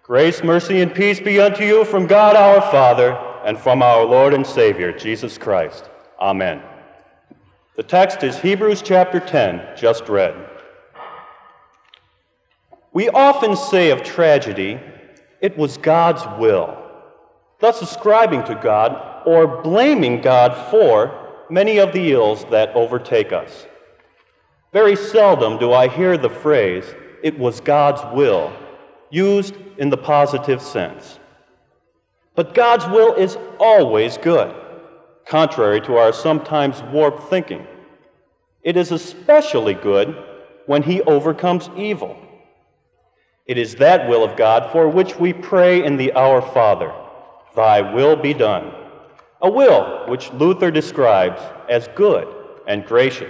Grace, mercy, and peace be unto you from God our Father and from our Lord and Savior, Jesus Christ. Amen. The text is Hebrews chapter 10, just read. We often say of tragedy, it was God's will, thus ascribing to God or blaming God for many of the ills that overtake us. Very seldom do I hear the phrase, it was God's will, used in the positive sense. But God's will is always good, contrary to our sometimes warped thinking. It is especially good when He overcomes evil. It is that will of God for which we pray in the Our Father, Thy will be done, a will which Luther describes as good and gracious.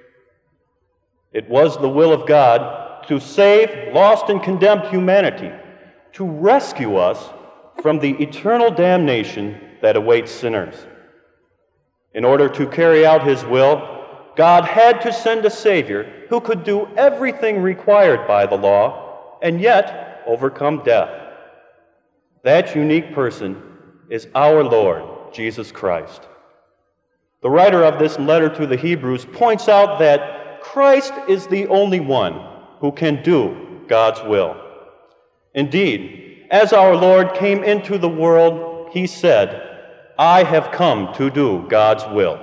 It was the will of God to save lost and condemned humanity, to rescue us from the eternal damnation that awaits sinners. In order to carry out His will, God had to send a Savior who could do everything required by the law and yet overcome death. That unique person is our Lord, Jesus Christ. The writer of this letter to the Hebrews points out that Christ is the only one who can do God's will. Indeed, as our Lord came into the world, He said, I have come to do God's will.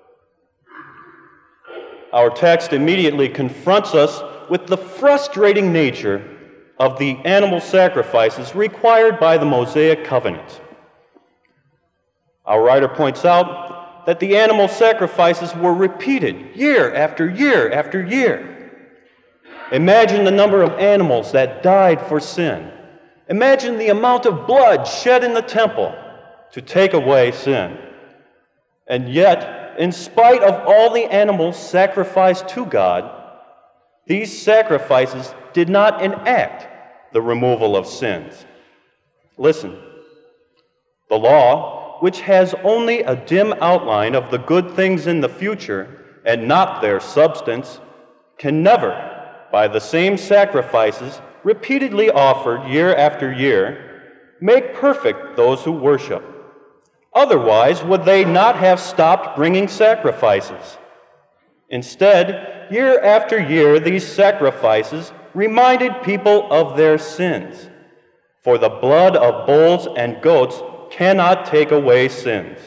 Our text immediately confronts us with the frustrating nature of the animal sacrifices required by the Mosaic covenant. Our writer points out that the animal sacrifices were repeated year after year after year. Imagine the number of animals that died for sin. Imagine the amount of blood shed in the temple to take away sin. And yet, in spite of all the animals sacrificed to God, these sacrifices did not enact the removal of sins. Listen, the law, which has only a dim outline of the good things in the future and not their substance, can never, by the same sacrifices repeatedly offered year after year, make perfect those who worship. Otherwise, would they not have stopped bringing sacrifices? Instead, year after year, these sacrifices reminded people of their sins. For the blood of bulls and goats cannot take away sins.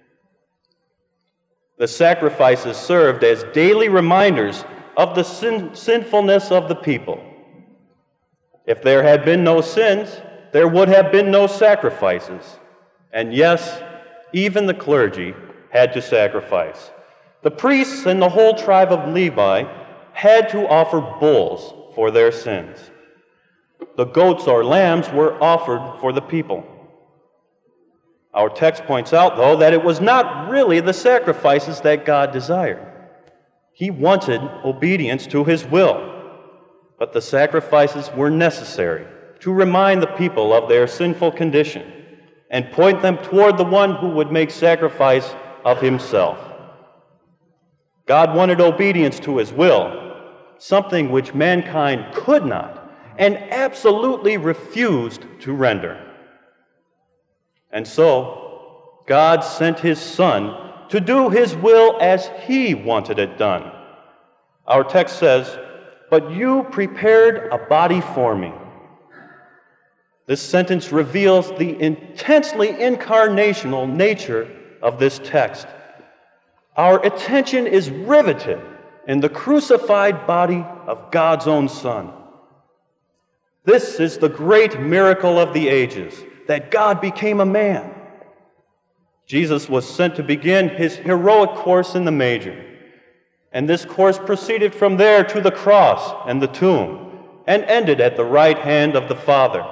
The sacrifices served as daily reminders of the sinfulness of the people. If there had been no sins, there would have been no sacrifices. And yes, even the clergy had to sacrifice. The priests and the whole tribe of Levi had to offer bulls for their sins. The goats or lambs were offered for the people. Our text points out, though, that it was not really the sacrifices that God desired. He wanted obedience to His will, but the sacrifices were necessary to remind the people of their sinful condition and point them toward the one who would make sacrifice of Himself. God wanted obedience to His will, something which mankind could not and absolutely refused to render. And so, God sent His Son to do His will as He wanted it done. Our text says, "But you prepared a body for me." This sentence reveals the intensely incarnational nature of this text. Our attention is riveted in the crucified body of God's own Son. This is the great miracle of the ages, that God became a man. Jesus was sent to begin His heroic course in the manger, and this course proceeded from there to the cross and the tomb, and ended at the right hand of the Father.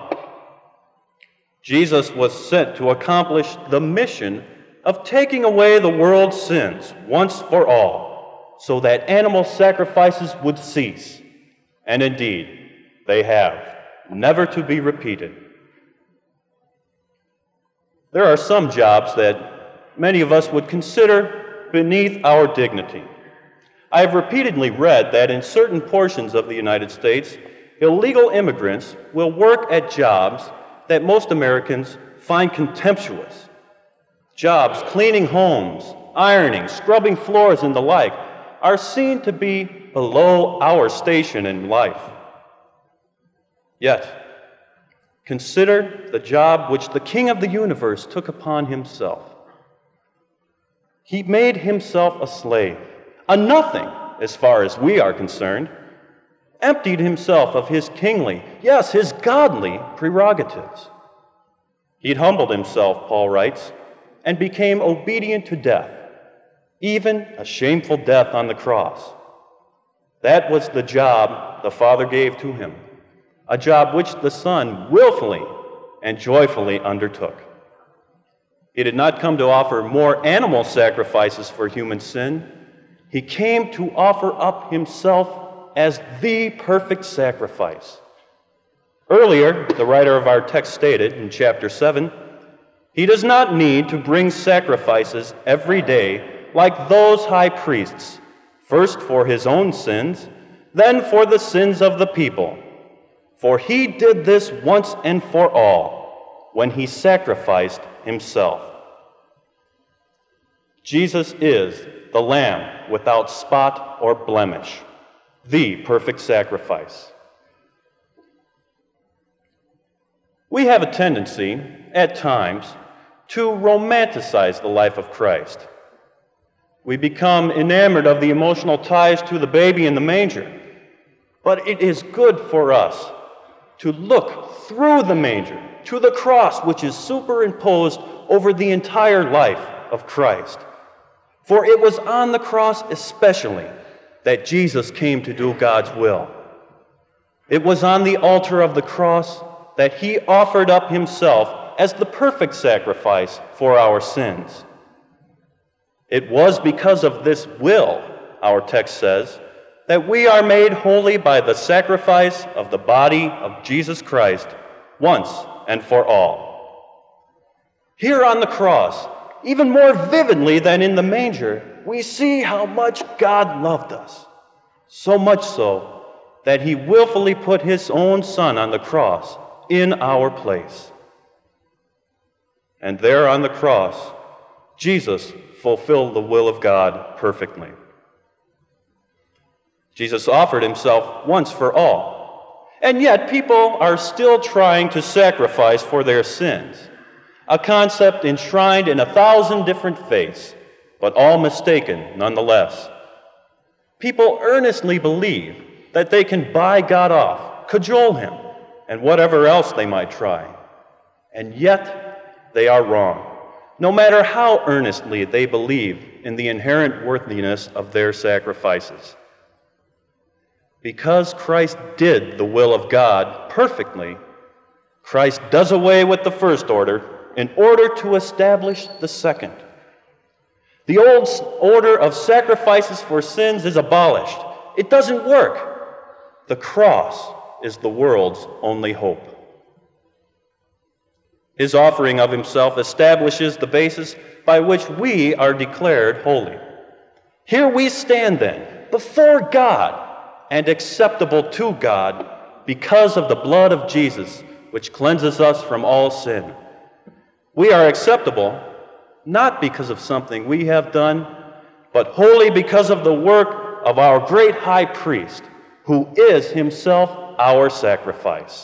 Jesus was sent to accomplish the mission of taking away the world's sins once for all, so that animal sacrifices would cease. And indeed, they have, never to be repeated. There are some jobs that many of us would consider beneath our dignity. I have repeatedly read that in certain portions of the United States, illegal immigrants will work at jobs that most Americans find contemptuous. Jobs cleaning homes, ironing, scrubbing floors, and the like are seen to be below our station in life. Yet, consider the job which the King of the universe took upon himself. He made himself a slave, a nothing as far as we are concerned, emptied himself of his kingly, yes, his godly prerogatives. He'd humbled himself, Paul writes, and became obedient to death, even a shameful death on the cross. That was the job the Father gave to him, a job which the Son willfully and joyfully undertook. He did not come to offer more animal sacrifices for human sin. He came to offer up himself as the perfect sacrifice. Earlier, the writer of our text stated in chapter 7, he does not need to bring sacrifices every day like those high priests, first for his own sins, then for the sins of the people. For he did this once and for all when he sacrificed himself. Jesus is the Lamb without spot or blemish, the perfect sacrifice. We have a tendency, at times, to romanticize the life of Christ. We become enamored of the emotional ties to the baby in the manger. But it is good for us to look through the manger to the cross, which is superimposed over the entire life of Christ. For it was on the cross especially that Jesus came to do God's will. It was on the altar of the cross that he offered up himself as the perfect sacrifice for our sins. It was because of this will, our text says, that we are made holy by the sacrifice of the body of Jesus Christ once and for all. Here on the cross, even more vividly than in the manger, we see how much God loved us, so much so that he willfully put his own Son on the cross in our place. And there on the cross, Jesus fulfilled the will of God perfectly. Jesus offered himself once for all, and yet people are still trying to sacrifice for their sins, a concept enshrined in 1,000 different faiths, but all mistaken nonetheless. People earnestly believe that they can buy God off, cajole him, and whatever else they might try. And yet they are wrong, no matter how earnestly they believe in the inherent worthiness of their sacrifices. Because Christ did the will of God perfectly, Christ does away with the first order in order to establish the second. The old order of sacrifices for sins is abolished. It doesn't work. The cross is the world's only hope. His offering of himself establishes the basis by which we are declared holy. Here we stand then, before God, and acceptable to God because of the blood of Jesus, which cleanses us from all sin. We are acceptable not because of something we have done, but wholly because of the work of our great high priest, who is himself our sacrifice.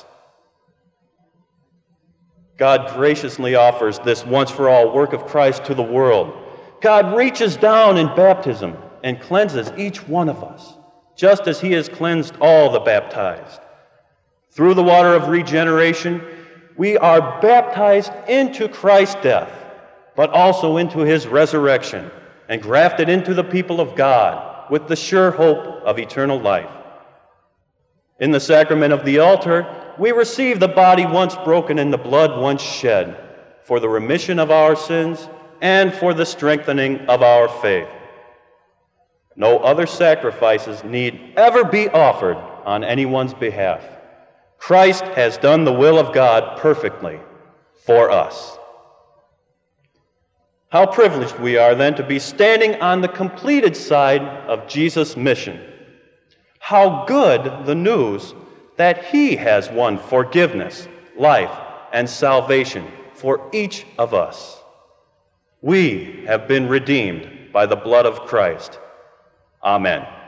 God graciously offers this once-for-all work of Christ to the world. God reaches down in baptism and cleanses each one of us, just as he has cleansed all the baptized. Through the water of regeneration, we are baptized into Christ's death, but also into his resurrection, and grafted into the people of God with the sure hope of eternal life. In the sacrament of the altar, we receive the body once broken and the blood once shed for the remission of our sins and for the strengthening of our faith. No other sacrifices need ever be offered on anyone's behalf. Christ has done the will of God perfectly for us. How privileged we are then to be standing on the completed side of Jesus' mission. How good the news that he has won forgiveness, life, and salvation for each of us. We have been redeemed by the blood of Christ. Amen.